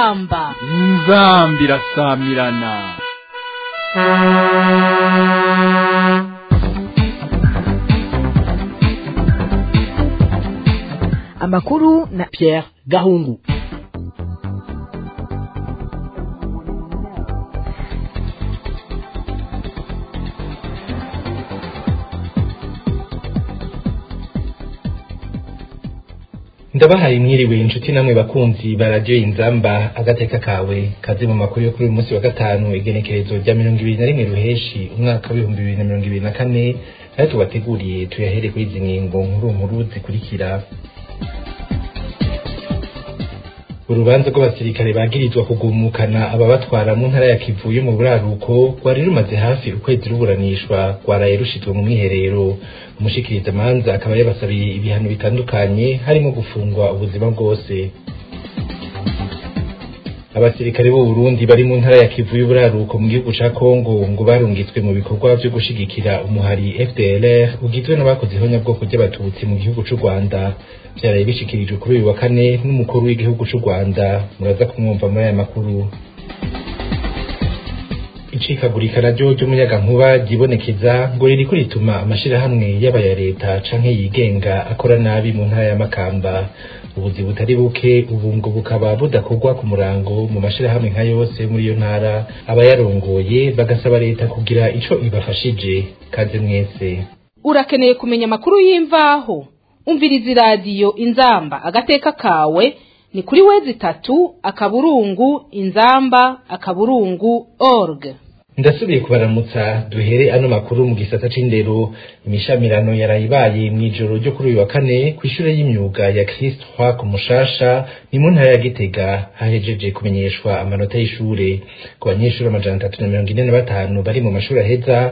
inzamba irasamirana. Amakuru na Pierre Gahungu. Ndabahaye mwiriwe inshuti namwe bakunzi ba radio Inzamba agateka kawe kazi mu makuru yo kuri uyu munsi wa gatanu igenekerezo rya 2021 ruheshi umwaka wa 2024 aho tubateguriye tuyahere kuri izi ngingo nkuru zikurikira. Urubanza rw'abasirikare bagirizwa kugumukana ababatwara mu ntara ya Kivu yo mu buraruko rwari rumaze hafi ukwezi ruburanishwa rwaraye rushitwe mu mwiherero. Umushikiriza manza akaba yabasabiye ibihano bitandukanye harimo gufungwa ubuzima bwose. Abasirikare b'u Burundi bari mu ntara ya Kivu y'uburaruko mu gihugu ca Kongo ngo barungitswe mu bikorwa byo gushigikira umuhari FDLR ugizwe n'abakoze ihonyabwoko ry'abatutsi mu gihugu c'u Rwanda. Byaraye bishikirijwe kuri uyu wa kane n'umukuru w'igihugu c'u Rwanda. Muraza kumwumva muri aya makuru. Icikagurika naryo ry'umuyagankuba ryibonekeza ngo ririko rituma amashirahamwe y'abaya leta canke yigenga akora nabi mu ntara ya Makamba. Ubuzi butari buke ubu ngo bukaba budakorwa ku murango mu mashirahamwe nka yose muri iyo ntara, abayarongoye bagasaba leta kugira ico ibafashije. Kaze mwese. Urakeneye kumenya amakuru y'imvaho? Umviriza radio Inzamba agateka kawe ni kuri wezi 3 akaburungu inzamba.org. Ndasubiye kubaramutsa duhere ano makuru mu gisata c'indero. Imishamirano yarayibaye mw'ijoro ryo kuri uyu wa kane kw'ishure y'imyuga ya Christ Roi ku Mushasha ni mu ntara ya Gitega, hahejeje kumenyeshwa amanota y'ishure ku banyeshuri 345 bari mu mashuri aheza,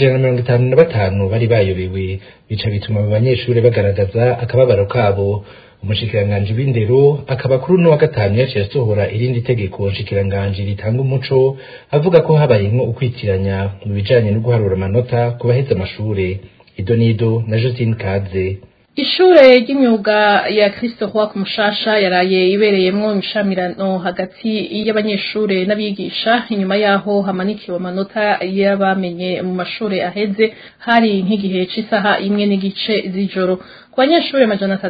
155 bari bayobewe, bica bituma abo banyeshuri bagaragaza akababaro kabo. Umushikiranganji w'indero akaba kuri no wa gatanu yaciye asohora irindi tegeko nshikiranganji ritanga umuco avuga ko habayemo ukwitiranya mu bijanye no guharura amanota ku baheza amashure. Idonido na Josine Kaze. Ishure ry'imyuga ya Christ Roi ku Mushasha yaraye ibereyemwo imishamirano hagati y'abanyeshure n'abigisha inyuma yaho hamanikiwe amanota y'abamenye mu mashure aheze hari nk'igihe c'isaha 1:15 z'ijoro. Ku banyeshure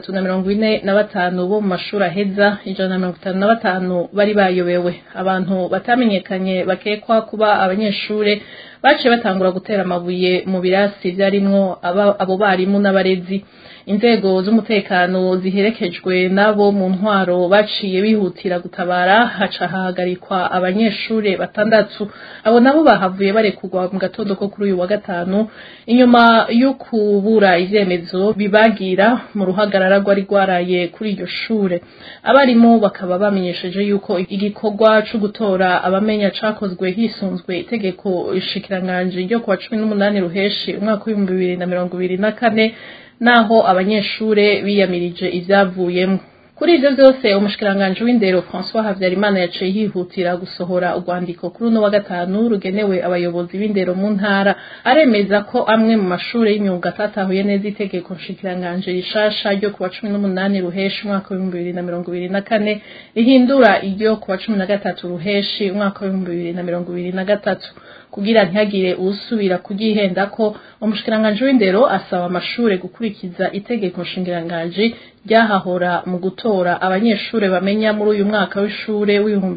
345 bo mu mashuri aheza, 155 bari bayobewe. Abantu batamenyekanye bakekwa kuba abanyeshure baciye batangura gutera amabuye mu birasi vyarimwo abo barimu n'abarezi. Inzego z'umutekano ziherekejwe nabo mu ntwaro baciye bihutira gutabara, haca hahagarikwa abanyeshure 6. Abo nabo bahavuye barekurwa mu gatondo ko kuri uyu wa gatanu inyuma yo kubura ivyemezo bibagira mu ruhagarara rwari rwaraye kuri iryo shure. Abarimu bakaba bamenyesheje yuko igikorwa cyo gutora abamenya cakozwe hisunzwe itegeko ishikiranganje ryo kwa 18 ruheshi umwaka wa 2024 naho abanyeshure biyamirije ivyavuyemo. Kuri ivyo vyose umushikiranganje w'indero François Havyarimana yaciye yihutira gusohora urwandiko kuri no wa gatanu rugenewe abayobozi b'indero mu ntara, aremeza ko amwe mu mashure y'imyuga atatahuye neza itegeko nshikiranganje rishasha ryo kuwa 18 ruheshi umwaka wa 2024 rihindura iryo kuwa 13 ruheshi umwaka wa 2023 kugira ntihagire usubira kugihenda ko. Umushikiranganje w'indero asaba amashure gukurikiza itegeko nshingiranganje ryahahora mu gutora abanyeshure bamenya muri uyu mwaka w'ishure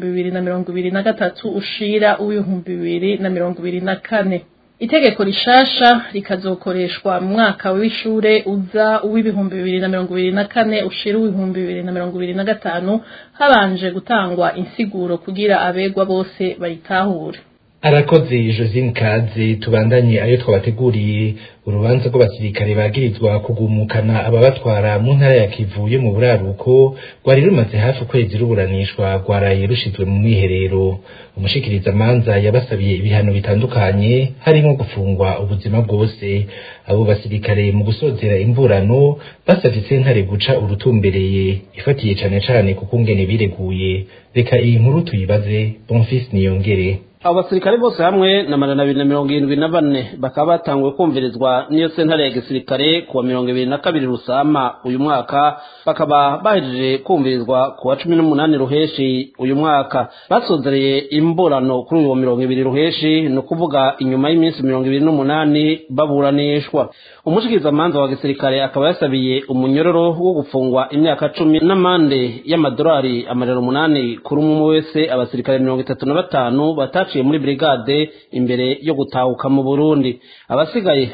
w'2023 ushira w'2024. Itegeko rishasha rikazokoreshwa mu mwaka w'ishure uza w'2024 ushira w'2025 habanje gutangwa insiguro kugira abegwa bose bayitahure. Arakoze Josine Kaze. Tubandanye ayo twabateguriye. Urubanza rw'abasirikare bagirizwa kugumukana ababatwara mu ntara ya Kivu yo mu buraruko rwari rumaze hafi ukwezi ruburanishwa rwaraye rushitwe mu mwiherero. Umushikiriza manza yabasabiye ibihano bitandukanye harimo gufungwa ubuzima bwose. Abo basirikare mu gusozera imburano basavye sentare guca urutumbereye ifatiye cane cane kuko ngene bireguye. Reka iyi nkuru tuyibaze Bonfils Niyongere. abo basirikare bose hamwe na 274 bakaba batanguye kumvirizwa n'iyo sentare ya gisirikare kuwa 22 Rusama uyu mwaka, bakaba bahejeje kumvirizwa kuwa 18 Ruheshi uyu mwaka. Basozereye imburano kuri uyu wa 20 Ruheshi, no kuvuga inyuma y'iminsi 28 baburanishwa. Umushikizamanza wa gisirikare akaba yasabiye umunyororo wo gufungwa imyaka 10 n'amande y'amadolari 800 kuri umwe wese abasirikare 35 bataciye muri brigade imbere yo gutahuka mu Burundi. Abasigaye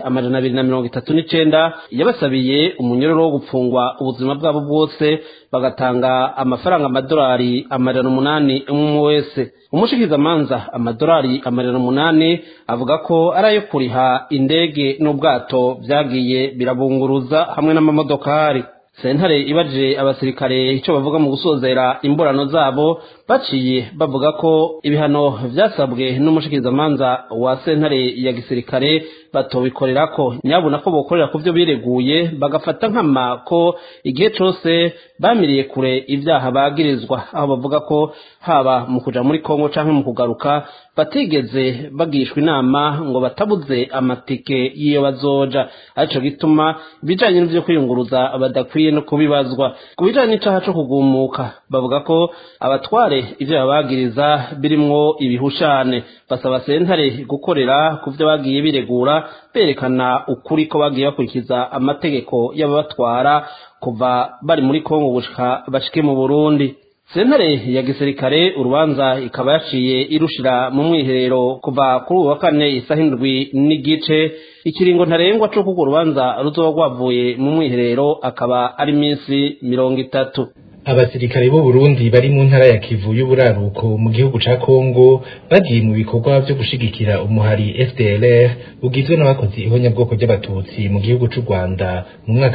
239 yabasabiye umunyororo wo gupfungwa ubuzima bwabo bwose, bagatanga amafaranga amadolari 800 umwe wese. Umushikizamanza amadolari 800 avuga ko arayo kuriha indege n'ubwato byagiye birabunguruza hamwe n'amamodokari. Sentare ibaje abasirikare icyo bavuga mu gusozera imburano zabo, baciye bavuga ko ibihano vyasabwe n'umushikizamanza wa sentare ya gisirikare batobikorera ko, nyabuna ko bokorera ku byo bireguye, bagafata nkama ko igihe cyose bamiriye kure ibyaha bagirizwa, aho bavuga ko haba mu kuja muri Kongo canke mu kugaruka batigeze bagishwa inama ngo batabuze amatike y'iyo bazoja. Arico gituma bijanye n'ivyo kwiyunguruza badakwiye no kubibazwa. Ku bijanye n'icaha co kugumuka, bavuga ko abatware ivyo babagiriza birimwo ibihushane. Basaba sentare gukorera ku vyo bagiye biregura, berekana ukuri ko bagiye bakurikiza amategeko y'ababatwara kuva bari muri Kongo gushika bashike mu Burundi. Sentare ya gisirikare urubanza ikaba yaciye irushira mu mwiherero kuva kuri uwa 4 isaha 7:30. Ikiringo ntarengwa cyo kuko urubanza ruzoba rwavuye mu mwiherero akaba ari minsi 30. Abasirikare b'u Burundi bari mu ntara ya Kivu y'uburaruko mu gihugu ca Kongo bagiye mu bikorwa byo gushigikira umuhari FDLR ugizwe n'abakozi ihonyabwoko ry'abatutsi mu gihugu c'u Rwanda mu mwaka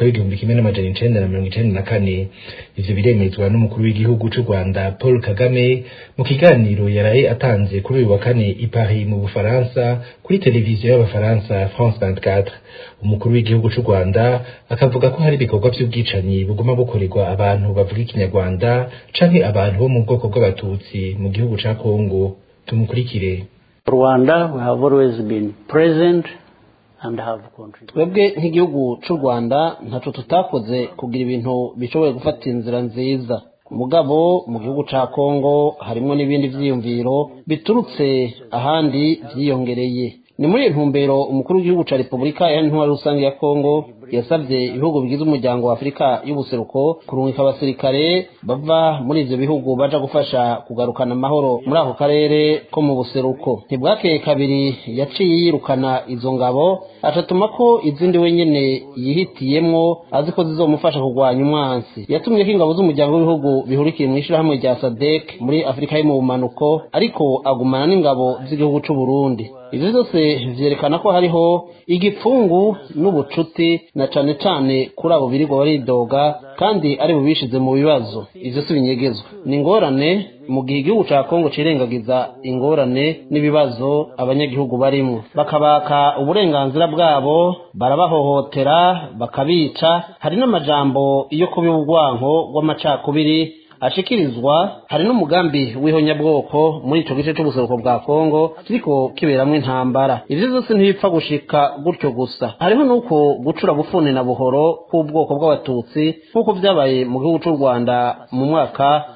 w'1994. Ivyo biremezwa n'umukuru w'igihugu c'u Rwanda Paul Kagame mu kiganiro yaraye atanze kuri uyu wa 4 i Paris mu Bufaransa kuri televiziyo y'abafaransa France 24. Umukuru w'igihugu c'u Rwanda akavuga ko hari ibikorwa by'ubwicanyi buguma bukorerwa abantu bavuga Ikinyarwanda canke abantu bo mu bwoko bw'abatutsi mu gihugu ca Kongo. Tumukurikire. Rwanda we have always been present and have contributed. Twebwe nk'igihugu c'u Rwanda ntaco tutakoze kugira ibintu bishoboye gufata inzira nziza. Mugabo mu gihugu ca Kongo harimo n'ibindi vyiyumviro biturutse ahandi vyiyongereye. Ni muri ntumbero umukuru w'igihugu ca Republika ya Ntwari Rusange ya Kongo yasabye ibihugu bigize umuryango wa Afrika y'ubuseruko kurungika abasirikare bava muri ivyo bihugu baja gufasha kugarukana amahoro muri ako karere ko mu buseruko. Ntibwakeye kabiri yaciye yirukana izo ngabo, acatuma ko izindi wenyene yihitiyemwo azi ko zizomufasha kurwanya umwansi. Yatumye ko ingabo z'umuryango w'ibihugu bihurikiye mu ishirahamwe rya SADC muri Afrika yo mu bumanuko, ariko agumana n'ingabo z'igihugu c'u Burundi. Ivyo byose vyerekana ko hariho igipfungu n'ubucuti na cane cane kuri abo birirwa baridoga kandi ari bubishize mu bibazo. Ivyo si binyegezwa, ni ingorane mu gihe igihugu ca Kongo cirengagiza ingorane n'ibibazo abanyagihugu barimwo, bakabaka uburenganzira bwabo, barabahohotera, bakabica. Hari n'amajambo yo kubiba urwanko rw'amacakubiri ashikirizwa. Hari n'umugambi w'ihonyabwoko muri ico gice c'ubuseruko bwa Kongo kiriko kiberamwe intambara. Ivyo byose ntibipfa gushika gutyo gusa, hariho nuko gucura bufune na buhoro k'ubwoko bw'abatutsi nk'uko vyabaye mu gihugu c'u Rwanda mu mwaka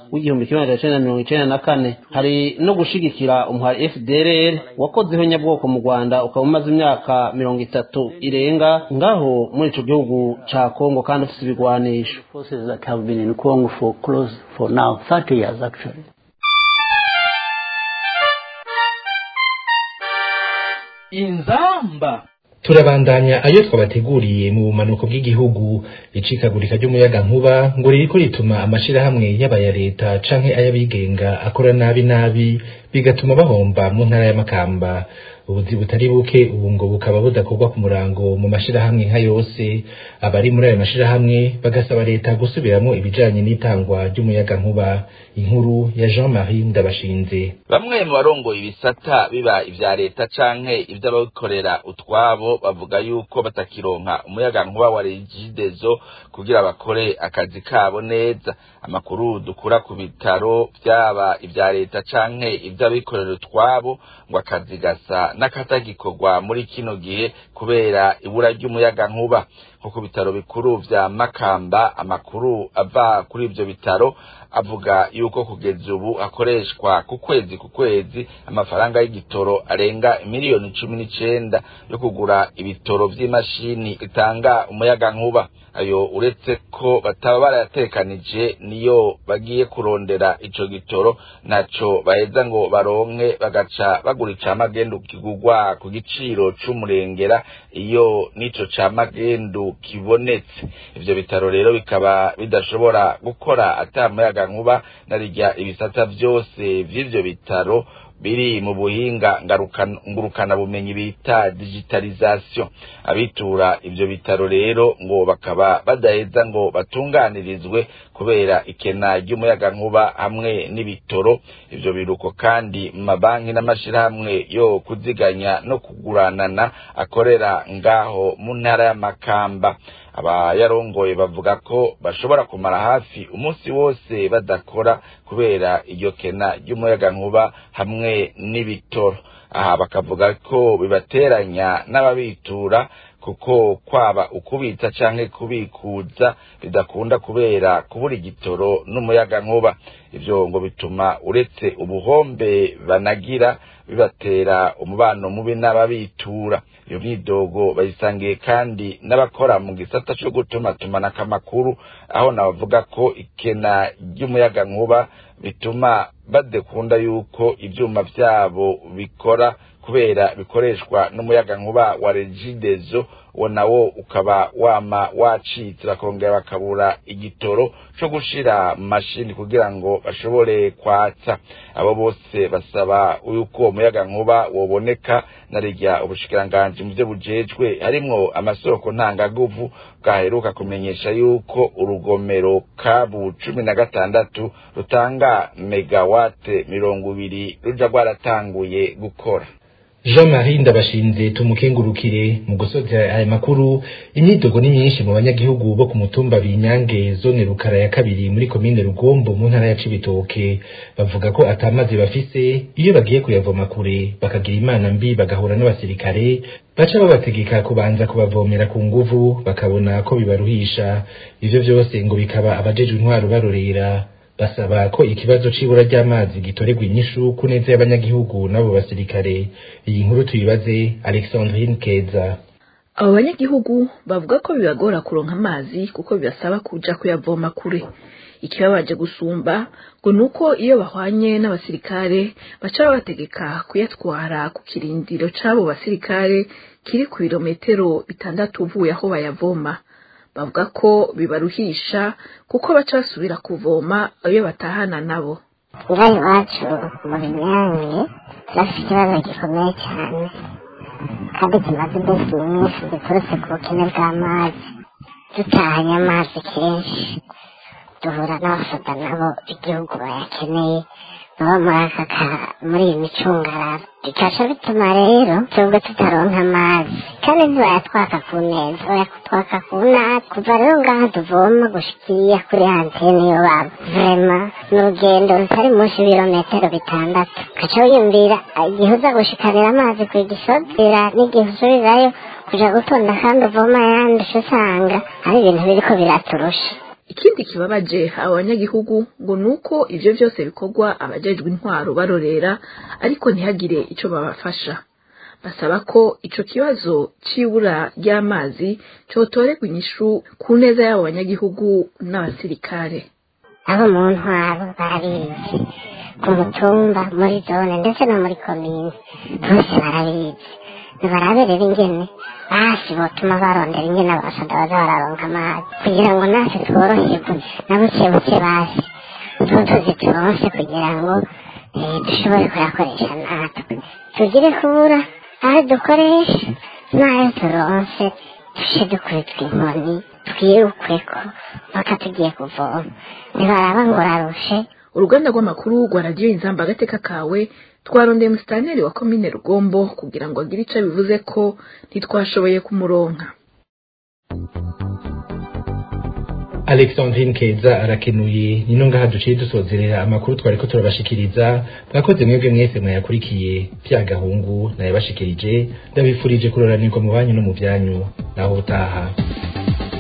w'1994. Hari no gushigikira umuhari FDLR wakoze ihonyabwoko mu Rwanda ukaba umaze imyaka 30 irenga ngaho muri ico gihugu ca Kongo kandi ufise ibigwanisho. Forces that have been in Congo for now 30 years actually. Inzamba. Turabandanya ayo twabateguriye mu bumanuko bw'igihugu. Icikagurika ry'umuyaga nkuba ngo ririko rituma amashirahamwe y'abaya leta canke ayabigenga akora nabi bigatuma bahomba mu ntara ya Makamba. Ubuzi butari buke ubu ngo bukaba budakorwa ku murango mu mashirahamwe nka yose. Abari muri ayo mashirahamwe bagasaba leta gusubiramo ibijanye n'itangwa ry'umuyaga nkuba. Inkuru ya Jean-Marie Ndabashinze. Bamwe mu barongoye ibisata biba ivya leta canke ivy'abakorera utwabo bavuga yuko batakironka umuyaga nkuba wa Regideso kugira bakore akazi kabo neza. Amakuru dukura ku bitaro vyaba ivya leta canke ivy'abikorera utwabo ngo akazi gasa n'akatagikorwa muri kino gihe kubera ibura ry'umuyagankuba. nko ku bitaro bikuru vya Makamba. Amakuru ava kuri ivyo bitaro avuga yuko kugeza ubu hakoreshwa ku kwezi amafaranga y'igitoro arenga miliyoni 19 yo kugura ibitoro vy'imashini itanga umuyagankuba. Ayo uretse ko bataba baratekanije niyo bagiye kurondera ico gitoro naco baheza ngo baronke bagaca bagura icamagendu kigurwa ku giciro c'umurengera iyo nico camagendu kibonetse. Ivyo bitaro rero bikaba bidashobora gukora ata muyagankuba narirya ibisata vyose vy'ivyo bitaro biri mu buhinga ngurukana bumenyi bita digitalisation. Abitura ivyo bitaro rero ngo bakaba badaheza ngo batunganirizwe kubera ikena ry'umuyagankuba hamwe n'ibitoro. Ivyo biruko kandi mu mabanki n'amashirahamwe yo kuziganya no kuguranana akorera ngaho mu ntara ya Makamba. Abayarongoye bavuga ko bashobora kumara hafi umunsi wose badakora kubera iryo kena ry'umuyagankuba hamwe n'ibitoro. Aha bakavuga ko bibateranya n'ababitura kuko kwaba ukubitsa canke kubikuza bidakunda kubera kubura igitoro n'umuyagankuba. Ivyo ngo bituma uretse ubuhombe banagira bibatera umubano mubi n'ababitura. Iyo myidogo bayisangiye kandi n'abakora mu gisata cyo gutumatumana kamakuru, aho nabavuga ko ikena ry'umuyagankuba bituma badekunda yuko ivyuma vyabo bikora kubera bikoreshwa n'umuyagankuba wa Regideso, nawo ukaba wama wacitse bakongera bakabura igitoro cyo gushira mashini kugira ngo bashobore kwatsa. Abo bose basaba yuko umuyagankuba woboneka narirya ubushikiranganje mu byo bujejwe harimwo amasoko ntangaguvu bwaheruka kumenyesha yuko urugomero kabu 16 rutanga megawate 20 ruja rwaratanguye gukora. Jean-Marie Ndabashinze tumukengurukire. Mu gusoza aya makuru, imyidogo ni myinshi mu banyagihugu bo ku mutumba Binyange zone Rukara ya kabiri muri komine Rugombo mu ntara ya Cibitoke. Bavuga ko atamazi bafise, iyo bagiye kuyavoma kure bakagira imana mbi bagahura n'abasirikare baca babategeka kubanza kubavomera ku nguvu bakabona ko bibaruhisha. Ivyo vyose ngo bikaba abajejwe intwaro barorera. Basaba ko ikibazo c'ibura ry'amazi gitoregwa inyishu ku neza y'abanyagihugu nabo basirikare. Iyi nkuru tuyibaze Alexandrine Keza. Abo banyagihugu bavuga ko bibagora kuronka amazi kuko bibasaba kuja kuyavoma kure. Ikibabaje gusumba ngo nuko iyo bahwanye n'abasirikare baca babategeka kuyatwara ku kirindiro c'abo basirikare kiri ku birometero 6 uvuye aho bayavoma. Bavuga ko bibaruhisha kuko baca basubira kuvoma iyo batahana nabo. Ngaho iwacu mu Binyange turafite ikibazo gikomeye cyane kandi kimaze iminsi myinshi giturutse ku bukene bw'amazi. Dutahanye amazi kenshi duhura n'abafata nabo igihugu bayakeneye baba muri iyi micungararo, bikaca bituma rero twebwe tutaronka amazi kandi ntibayatwaka ku neza, bayatwaka ku nabi. Kuva rero ngaha tuvoma gushikira kuri antene yo baba vrema n'urugendo rutari munsi y'ibirometero 6. Ugaca wiyumvira igihe uza gushikanira amazi ku Gisozi n'igihe usubirayo kuja gutonda kandi uvoma yandi usanga ari ibintu biriko biraturusha. Ikindi kibabaje abanyagihugu ngo nuko ivyo vyose bikorwa abajejwe intwaro barorera ariko ntihagire ico babafasha. Basaba ko ico kibazo c'ibura ry'amazi cotorerwa inyishu ku neza y'abo banyagihugu n'abasirikare. Abo mu ntwaro barabizi ku mutumba, muri zone ndetse no muri komine bose barabizi. Baraberera ingene basi botuma barondera ingene abasada baza bararonka amazi kugira ngo natwe tworoherwe na buke basi tuzi turonse kugira ngo dushobore kuyakoresha natwe tugire kubura aho dukoresha n'ayo turonse dushe dukubitwa inkoni twirukweko mpaka tugiye kuvoma ntibaraba ngo urarushe. Uruganda rw'amakuru rwa radiyo Inzamba agateka kawe twarondeye musitanteri wa komine Rugombo kugira ngo agire ico bivuze ko ntitwashoboye kumuronka. Alexandrine Keza arakenuye. Nino ngaha duciye dusozerera amakuru twariko turabashikiriza. Mwakoze mwebwe mwese mwayakurikiye. Byagahungu naye bashikirije, ndabifurije kuroranirwa mu banyu no mu byanyu. Naho utaha.